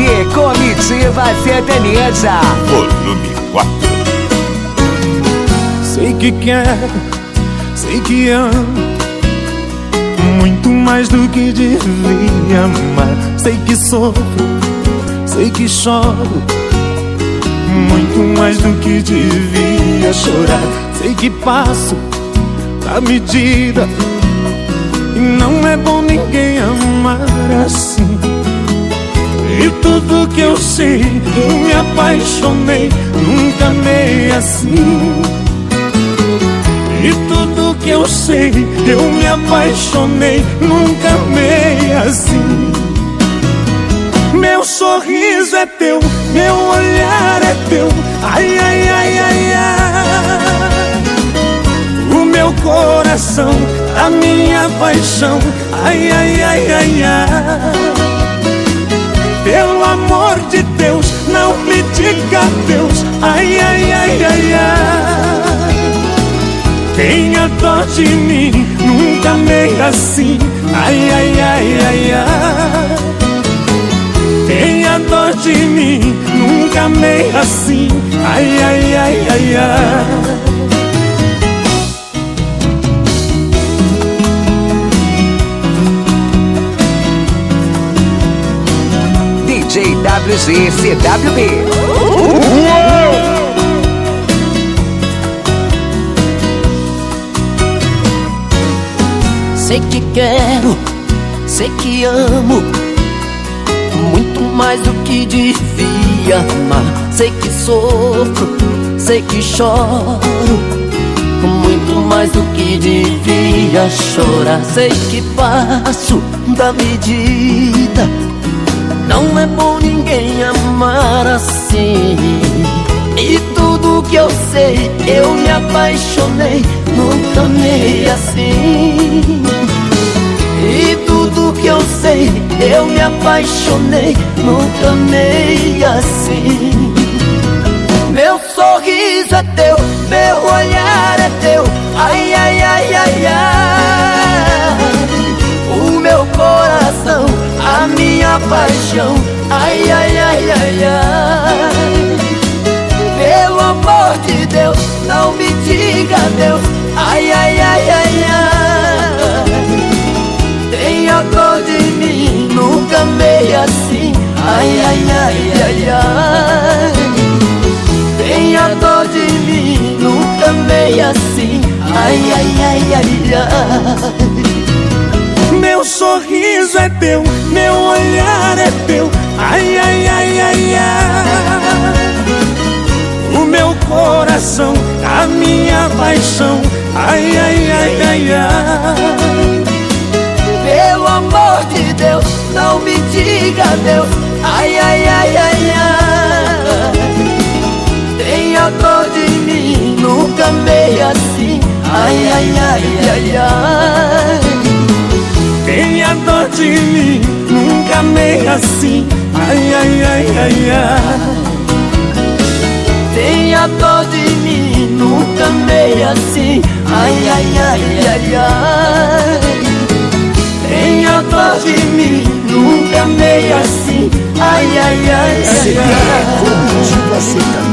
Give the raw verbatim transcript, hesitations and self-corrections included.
Comitiva Sertaneja, volume quatro. Sei que quero, sei que amo muito mais do que devia amar. Sei que sofro, sei que choro muito mais do que devia chorar. Sei que passo da medida e não é bom ninguém amar assim. E tudo que eu sei, eu me apaixonei, nunca amei assim. E tudo que eu sei, eu me apaixonei, nunca amei assim. Meu sorriso é teu, meu olhar é teu, ai, ai, ai, ai, ai. O meu coração, a minha paixão, ai, ai, ai, ai, ai. Pelo amor de Deus, não me diga Deus, ai, ai, ai, ai, ai. Tenha dó de mim, nunca amei assim, ai, ai, ai, ai, ai. Tenha dó de mim, nunca amei assim, ai, ai, ai, ai, ai. D J W G C W B. Sei que quero, sei que amo muito mais do que devia amar. Sei que sofro, sei que choro muito mais do que devia chorar. Sei que passo da medida, não é bom ninguém amar assim. E tudo que eu sei, eu me apaixonei, nunca amei assim. E tudo que eu sei, eu me apaixonei, nunca amei assim. Meu sorriso é teu, meu olhar é teu, ai, ai, ai, ai, ai. O meu coração, a minha paixão, ai, ai, ai, ai, ai. Pelo amor de Deus, não me diga Deus, ai, ai, ai, ai, ai. Tenha dó de mim, nunca amei assim, ai, ai, ai, ai, ai. Tenha dó de mim, nunca amei assim, ai, ai, ai, ai, ai. Meu sorriso é teu, meu olhar é teu, ai, ai, ai, ai, ai. O meu coração, a minha paixão, ai, ai, ai, ai, ai. Pelo amor de Deus, não me diga Deus, ai, ai, ai, ai, ai. Tenha dó de mim, nunca amei assim, ai, ai, ai, ai, ai. Tenha dó de mim, nunca amei assim, ai, ai, ai, ai, ai. Tenha dó de mim, nunca amei assim, ai, ai, ai, ai, ai. Tenha dó de mim, nunca amei assim, ai, ai, ai, ai, ai. Comitiva Sertaneja.